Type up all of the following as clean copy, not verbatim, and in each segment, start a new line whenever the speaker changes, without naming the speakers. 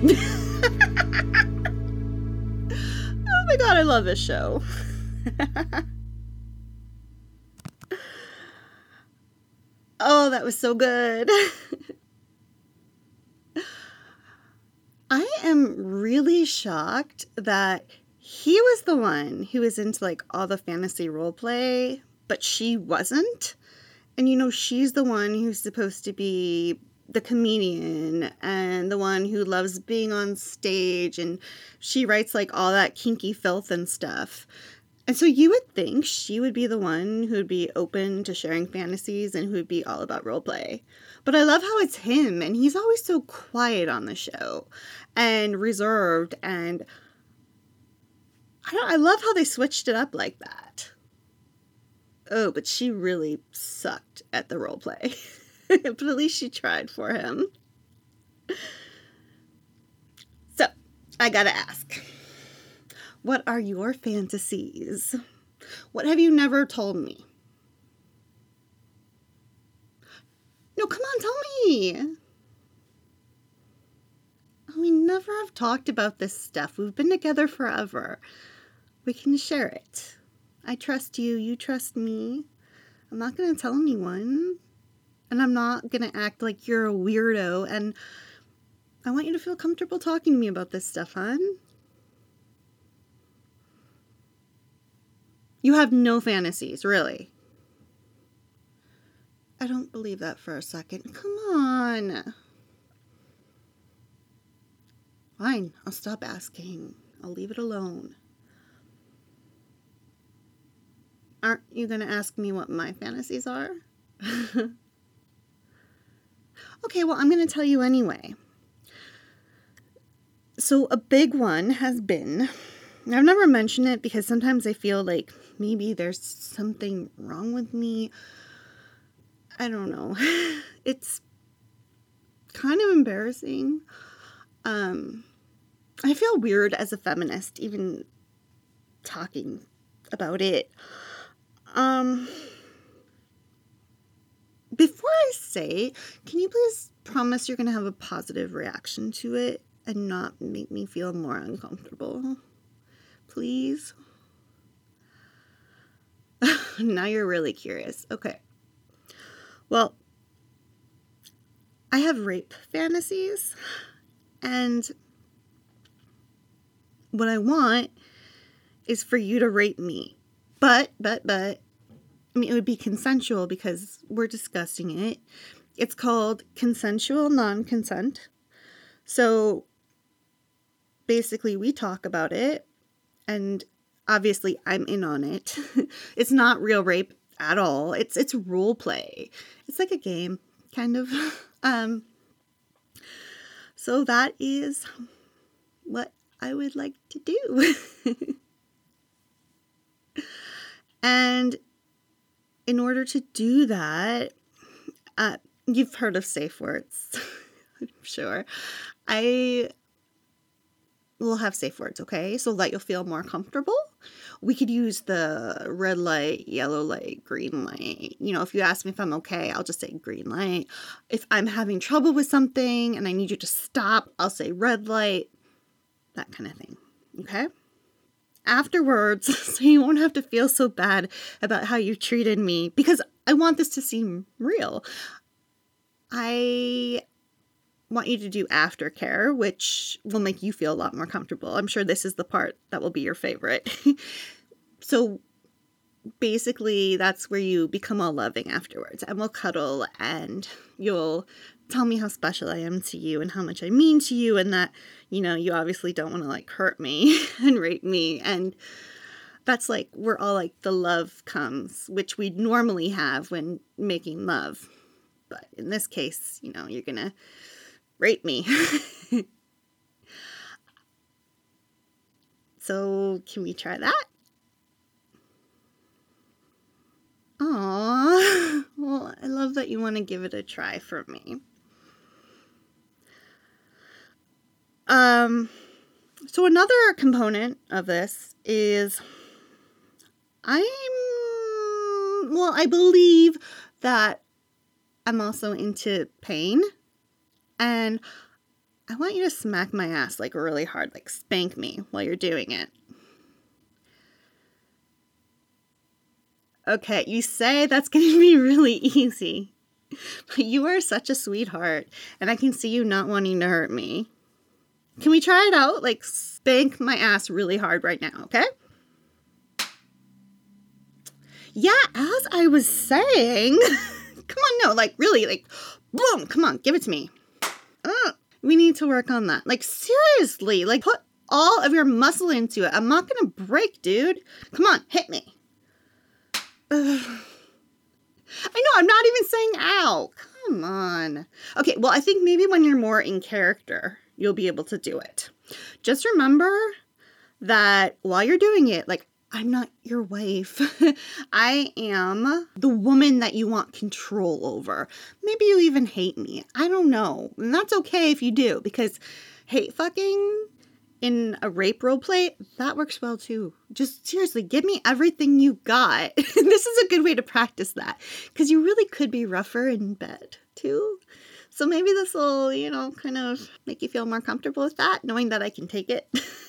Oh my god, I love this show. Oh, that was so good. I am really shocked that he was the one who was into like all the fantasy role play, but she wasn't. And you know, she's the one who's supposed to be the comedian and the one who loves being on stage, and she writes like all that kinky filth and stuff. And so you would think she would be the one who would be open to sharing fantasies and who would be all about role play. But I love how it's him, and he's always so quiet on the show and reserved, and I love how they switched it up like that. Oh, but she really sucked at the role play. But at least she tried for him. So, I gotta ask, what are your fantasies? What have you never told me? No, come on, tell me. We never have talked about this stuff. We've been together forever. We can share it. I trust you. You trust me. I'm not going to tell anyone. And I'm not going to act like you're a weirdo. And I want you to feel comfortable talking to me about this stuff, hon. You have no fantasies, really. I don't believe that for a second. Come on. Fine, I'll stop asking. I'll leave it alone. Aren't you going to ask me what my fantasies are? Okay, well, I'm going to tell you anyway. So a big one has been, I've never mentioned it because sometimes I feel like maybe there's something wrong with me. I don't know. It's kind of embarrassing. I feel weird as a feminist even talking about it. Before I say, can you please promise you're going to have a positive reaction to it and not make me feel more uncomfortable? Please? Now you're really curious. Okay. Well, I have rape fantasies, and what I want is for you to rape me. But, I mean, it would be consensual because we're discussing it. It's called consensual non-consent. So basically we talk about it, and obviously I'm in on it. It's not real rape at all. It's role play. It's like a game, kind of. So that is what I would like to do. And in order to do that, you've heard of safe words, I'm sure. I will have safe words, okay? So that you'll feel more comfortable. We could use the red light, yellow light, green light. You know, if you ask me if I'm okay, I'll just say green light. If I'm having trouble with something and I need you to stop, I'll say red light. That kind of thing, okay? Afterwards, so you won't have to feel so bad about how you treated me, because I want this to seem real. I want you to do aftercare, which will make you feel a lot more comfortable. I'm sure this is the part that will be your favorite. So basically, that's where you become all loving afterwards, and we'll cuddle, and you'll tell me how special I am to you and how much I mean to you, and that, you know, you obviously don't want to like hurt me and rape me. And that's like where all like the love comes, which we normally have when making love. But in this case, you know, you're gonna rape me. So can we try that? Aww. Well, I love that you want to give it a try for me. So another component of this is I believe that I'm also into pain, and I want you to smack my ass like really hard, like spank me while you're doing it. Okay, you say that's going to be really easy. But you are such a sweetheart, and I can see you not wanting to hurt me. Can we try it out? Like, spank my ass really hard right now, okay? Yeah, as I was saying. Come on, no, like, really, like, boom, come on, give it to me. We need to work on that. Like, seriously, like, put all of your muscle into it. I'm not gonna break, dude. Come on, hit me. Ugh. I know, I'm not even saying ow. Come on. Okay, well, I think maybe when you're more in character, you'll be able to do it. Just remember that while you're doing it, like, I'm not your wife. I am the woman that you want control over. Maybe you even hate me. I don't know. And that's okay if you do, because hate fucking in a rape role play, that works well too. Just seriously, give me everything you got. This is a good way to practice that, because you really could be rougher in bed too. So maybe this will, kind of make you feel more comfortable with that, knowing that I can take it.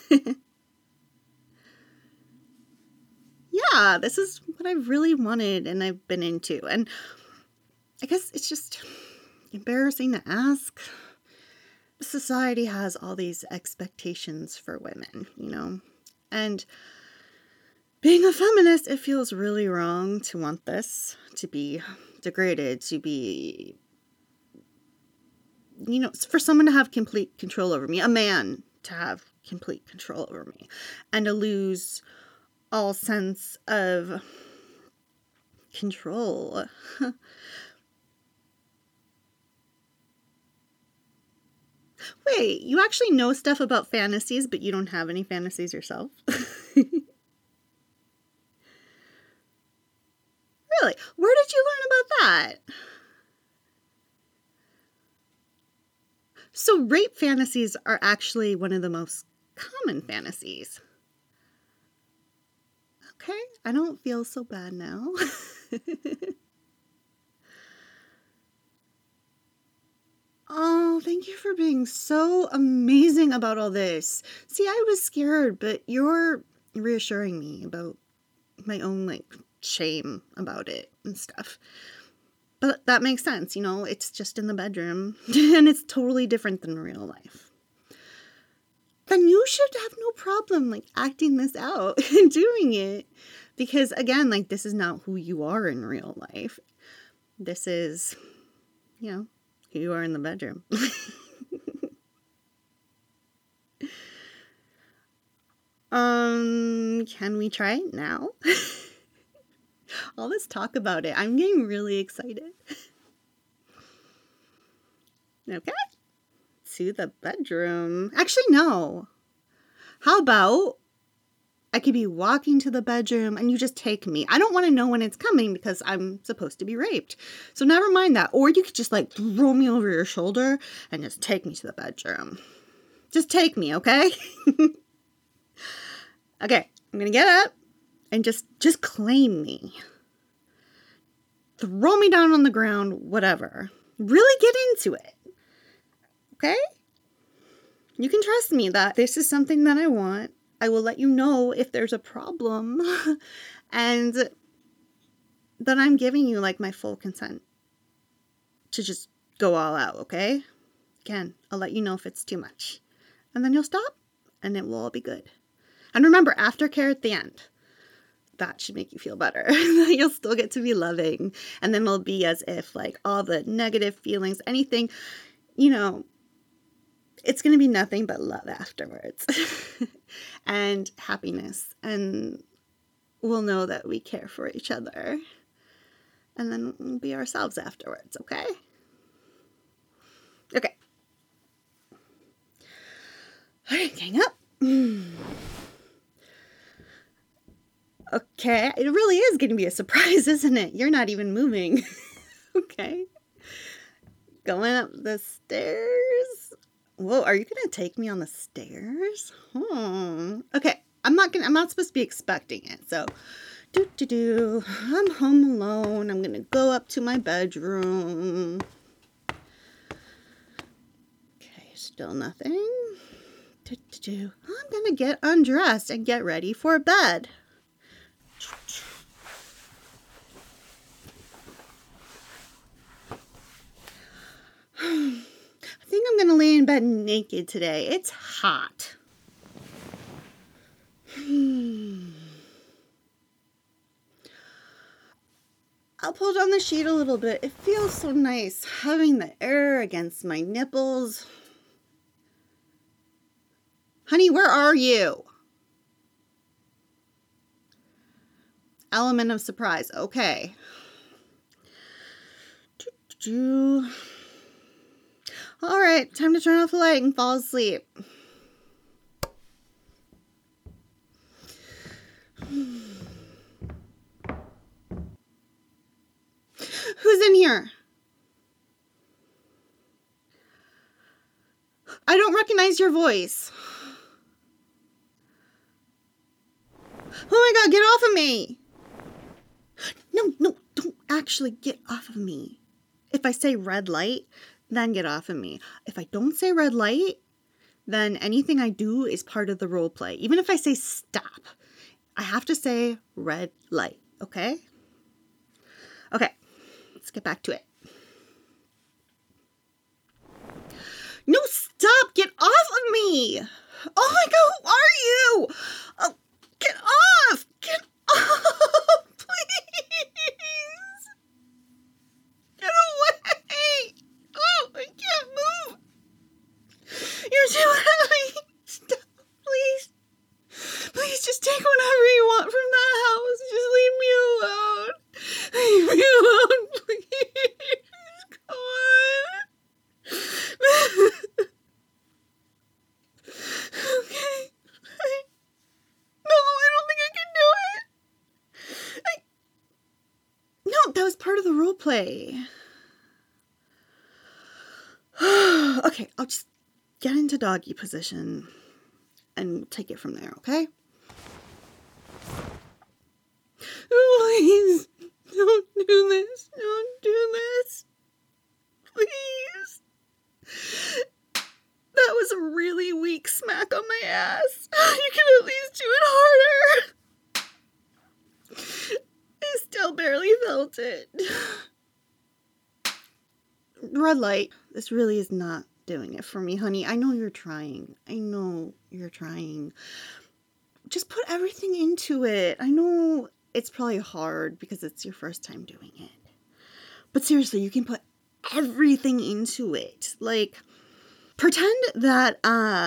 Yeah, this is what I've really wanted and I've been into. And I guess it's just embarrassing to ask. Society has all these expectations for women, And being a feminist, it feels really wrong to want this, to be degraded, to be, for someone to have complete control over me, a man to have complete control over me, and to lose all sense of control. Wait, you actually know stuff about fantasies, but you don't have any fantasies yourself? Really? Where did you learn about that? So rape fantasies are actually one of the most common fantasies. Okay, I don't feel so bad now. Oh, thank you for being so amazing about all this. See, I was scared, but you're reassuring me about my own, shame about it and stuff. But that makes sense, it's just in the bedroom, and it's totally different than real life. Then you should have no problem, acting this out and doing it. Because, again, this is not who you are in real life. This is, who you are in the bedroom. Can we try it now? All this talk about it, I'm getting really excited. Okay. To the bedroom. Actually, no. How about I could be walking to the bedroom and you just take me. I don't want to know when it's coming because I'm supposed to be raped. So never mind that. Or you could just throw me over your shoulder and just take me to the bedroom. Just take me, okay? Okay, I'm going to get up and just claim me. Throw me down on the ground, whatever. Really get into it. Okay? You can trust me that this is something that I want. I will let you know if there's a problem. And that I'm giving you my full consent to just go all out, okay? Again, I'll let you know if it's too much. And then you'll stop and it will all be good. And remember, aftercare at the end. That should make you feel better. You'll still get to be loving. And then it'll be as if all the negative feelings, anything, it's going to be nothing but love afterwards. And happiness. And we'll know that we care for each other. And then we'll be ourselves afterwards, okay? Okay. All right, gang up. Okay, it really is going to be a surprise, isn't it? You're not even moving. Okay. Going up the stairs. Whoa, are you going to take me on the stairs? Okay, I'm not supposed to be expecting it. So, I'm home alone. I'm going to go up to my bedroom. Okay, Still nothing. I'm gonna get undressed and get ready for bed. I think I'm gonna lay in bed naked today. It's hot. I'll pull down the sheet a little bit. It feels so nice having the air against my nipples. Honey, where are you? Element of surprise. Okay. All right, time to turn off the light and fall asleep. Who's in here? I don't recognize your voice. Oh my God, get off of me. No, don't actually get off of me. If I say red light, then get off of me. If I don't say red light, then anything I do is part of the role play. Even if I say stop, I have to say red light, okay? Okay, let's get back to it. No, stop! Get off of me! Oh my God, who are you? Oh, get off! Get off! Please! Get away! Oh, I can't move! You're too heavy! Stop, please! Please just take whatever you want from that house. Just leave me alone. Leave me alone, please. Come on. Okay. No, I don't think I can do it. No, that was part of the role play. Okay, I'll just get into doggy position and take it from there, okay? Please, don't do this. Don't do this. Please. That was a really weak smack on my ass. You can at least do it harder. I still barely felt it. Red light. This really is not doing it for me, honey. I know you're trying. Just put everything into it. I know it's probably hard because it's your first time doing it. But seriously, you can put everything into it. Like, pretend that,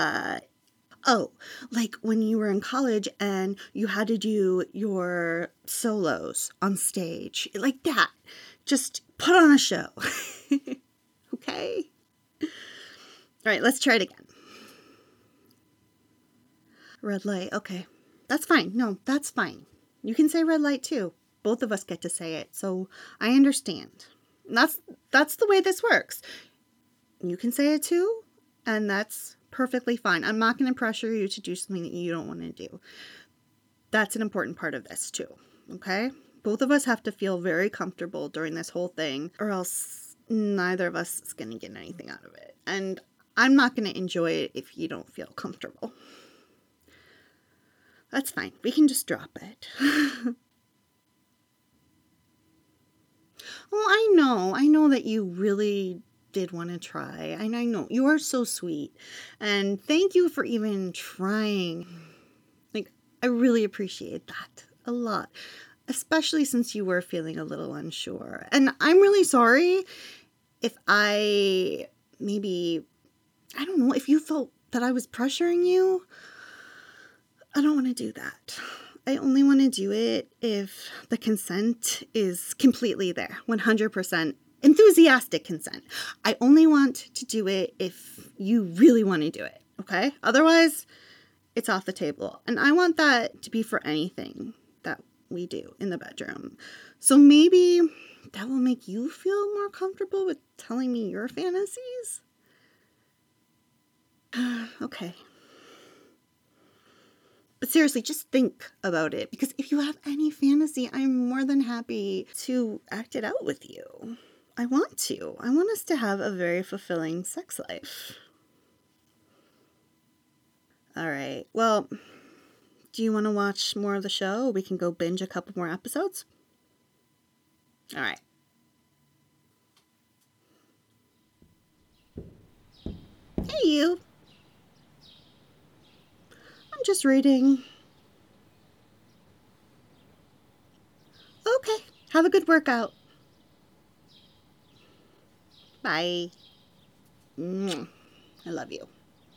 like when you were in college and you had to do your solos on stage. Like that. Just put on a show. Okay? All right, let's try it again. Red light. Okay. That's fine. No, that's fine. You can say red light too. Both of us get to say it. So I understand. That's the way this works. You can say it too, and that's perfectly fine. I'm not going to pressure you to do something that you don't want to do. That's an important part of this too. Okay? Both of us have to feel very comfortable during this whole thing, or else neither of us is going to get anything out of it. And I'm not going to enjoy it if you don't feel comfortable. That's fine. We can just drop it. Oh, I know that you really did want to try. And I know you are so sweet. And thank you for even trying. Like, I really appreciate that a lot. Especially since you were feeling a little unsure. And I'm really sorry if I don't know, if you felt that I was pressuring you. I don't want to do that. I only want to do it if the consent is completely there, 100% enthusiastic consent. I only want to do it if you really want to do it, okay? Otherwise, it's off the table. And I want that to be for anything that we do in the bedroom. So maybe that will make you feel more comfortable with telling me your fantasies? Okay. But seriously, just think about it. Because if you have any fantasy, I'm more than happy to act it out with you. I want to. I want us to have a very fulfilling sex life. All right. Well, do you want to watch more of the show? We can go binge a couple more episodes. All right. Hey, you. I'm just reading. Okay. Have a good workout. Bye. I love you.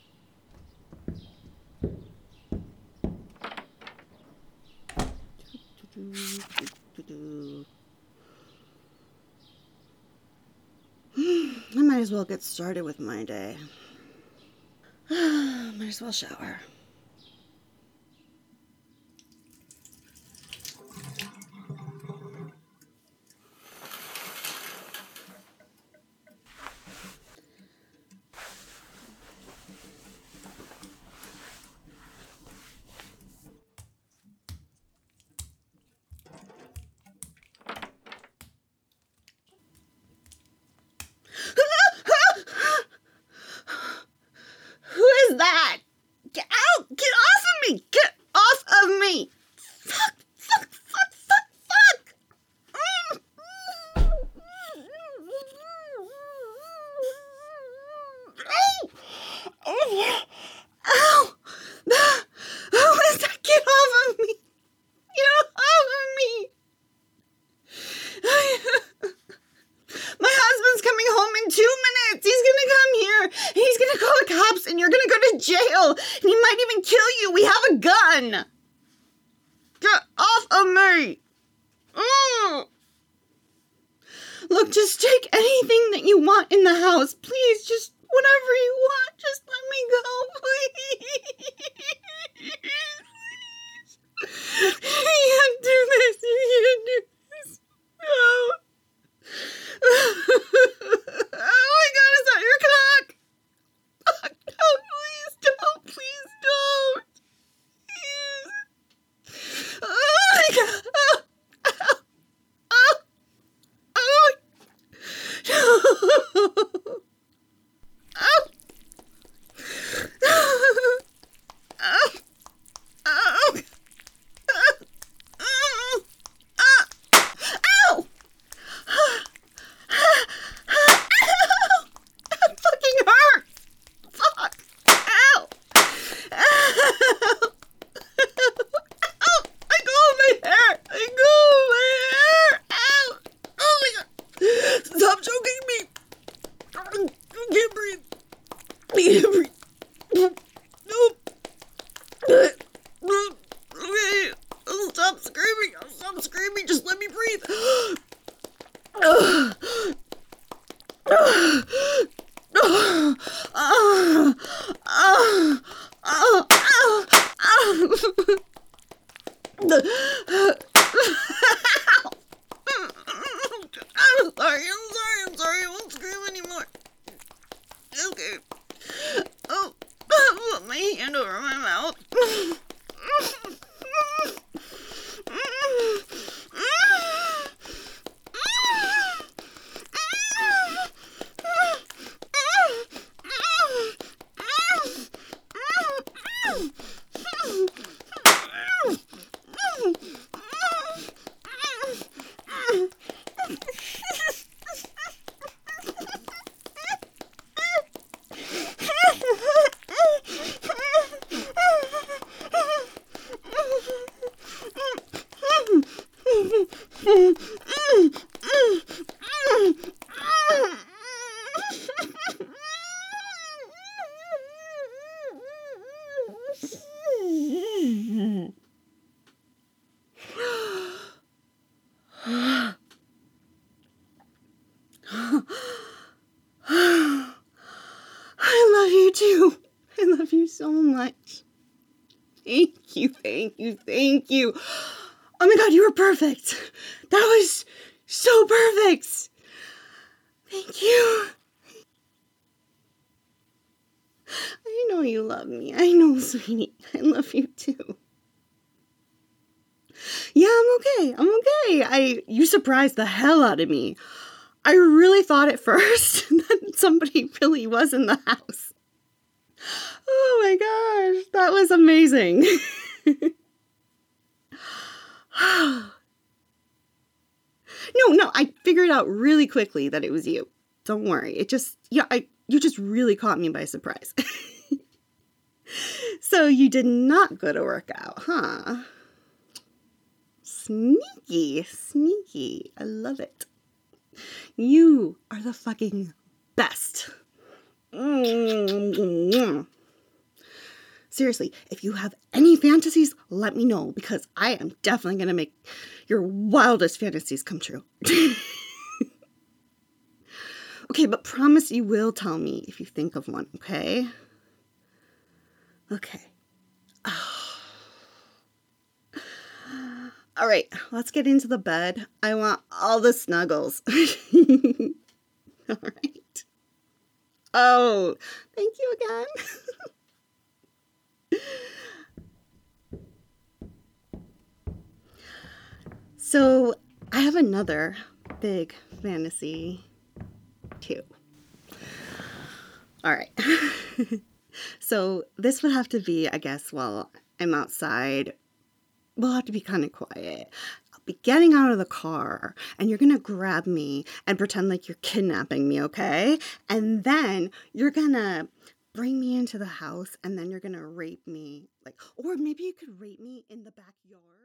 I might as well get started with my day. Might as well shower. Who is that? Get out! Get off of me! Get off of me! Fuck! Fuck! Fuck! Fuck! Fuck! Ow! Ow! Who is that? Get off of me! Get off of me! My husband's coming home in 2 minutes. He's gonna come here. And he's gonna call the cops, and you're gonna go to jail. And he might even kill you. We have a gun. Get off of me. Look, just take anything that you want in the house. Please, just whatever you want. Just let me go, please. You can't do this. You can't do this. No. Oh my God, is that your cock? No, please don't. Please don't. Please. Oh my God. Stop choking me! I can't breathe. I can't breathe. Nope. Stop screaming. Stop screaming. Just let me breathe. I'm sorry, I won't scream anymore. Okay. Oh, put my hand over my mouth. I love you too. I love you so much. Thank you, thank you, thank you. Oh my God, you were perfect. That was so perfect. Thank you. I know you love me. I know, sweetie. I love you too. Yeah, I'm okay. You surprised the hell out of me. I really thought at first that somebody really was in the house. Oh my gosh, That was amazing. No, I figured out really quickly that it was you. Don't worry. You just really caught me by surprise. So you did not go to work out, huh? Sneaky, sneaky. I love it. You are the fucking best. Seriously, if you have any fantasies, let me know, because I am definitely going to make your wildest fantasies come true. Okay, but promise you will tell me if you think of one, okay? Okay. All right, let's get into the bed. I want all the snuggles. All right. Oh, thank you again. So, I have another big fantasy too. All right. So, this would have to be, I guess, while I'm outside. We'll have to be kind of quiet. I'll be getting out of the car, and you're going to grab me and pretend like you're kidnapping me, okay? And then you're going to bring me into the house, and then you're going to rape me. Or maybe you could rape me in the backyard.